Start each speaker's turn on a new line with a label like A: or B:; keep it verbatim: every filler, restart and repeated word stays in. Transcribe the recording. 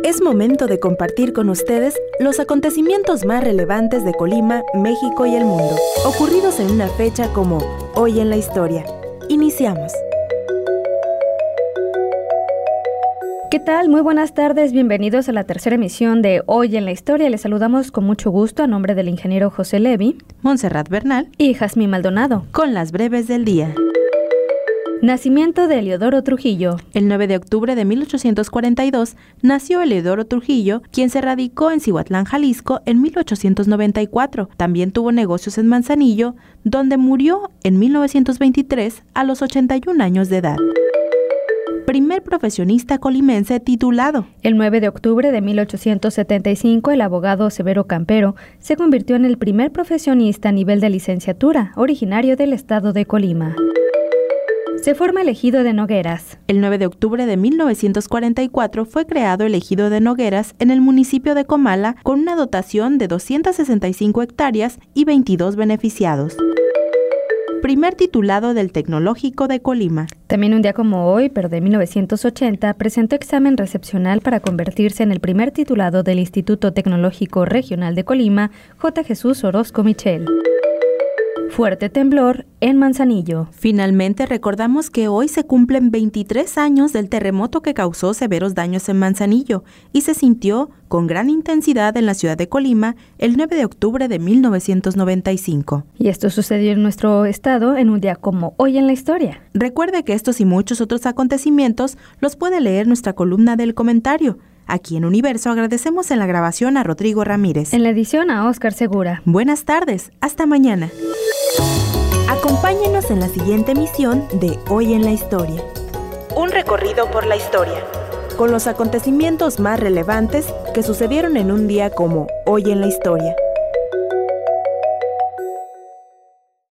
A: Es momento de compartir con ustedes los acontecimientos más relevantes de Colima, México y el mundo, ocurridos en una fecha como Hoy en la Historia. Iniciamos.
B: ¿Qué tal? Muy buenas tardes, bienvenidos a la tercera emisión de Hoy en la Historia. Les saludamos con mucho gusto a nombre del ingeniero José Levi,
A: Montserrat Bernal
B: y Jazmín Maldonado,
A: con las breves del día.
B: Nacimiento de Eliodoro Trujillo.
A: El nueve de octubre de mil ochocientos cuarenta y dos nació Eliodoro Trujillo, quien se radicó en Cihuatlán, Jalisco, en mil ochocientos noventa y cuatro. También tuvo negocios en Manzanillo, donde murió en mil novecientos veintitrés a los ochenta y un años de edad. Primer profesionista colimense titulado.
B: El nueve de octubre de mil ochocientos setenta y cinco, el abogado Severo Campero se convirtió en el primer profesionista a nivel de licenciatura, originario del estado de Colima. Se forma el ejido de Nogueras.
A: El nueve de octubre de mil novecientos cuarenta y cuatro fue creado el ejido de Nogueras en el municipio de Comala con una dotación de doscientas sesenta y cinco hectáreas y veintidós beneficiados. Primer titulado del Tecnológico de Colima.
B: También un día como hoy, pero de mil novecientos ochenta, presentó examen recepcional para convertirse en el primer titulado del Instituto Tecnológico Regional de Colima, J. Jesús Orozco Michel. Fuerte temblor en Manzanillo.
A: Finalmente recordamos que hoy se cumplen veintitrés años del terremoto que causó severos daños en Manzanillo y se sintió con gran intensidad en la ciudad de Colima el nueve de octubre de mil novecientos noventa y cinco.
B: Y esto sucedió en nuestro estado en un día como Hoy en la Historia.
A: Recuerde que estos y muchos otros acontecimientos los puede leer en nuestra columna del comentario. Aquí en Universo agradecemos en la grabación a Rodrigo Ramírez.
B: En la edición a Óscar Segura.
A: Buenas tardes, hasta mañana. Acompáñenos en la siguiente emisión de Hoy en la Historia. Un recorrido por la historia, con los acontecimientos más relevantes que sucedieron en un día como Hoy en la Historia.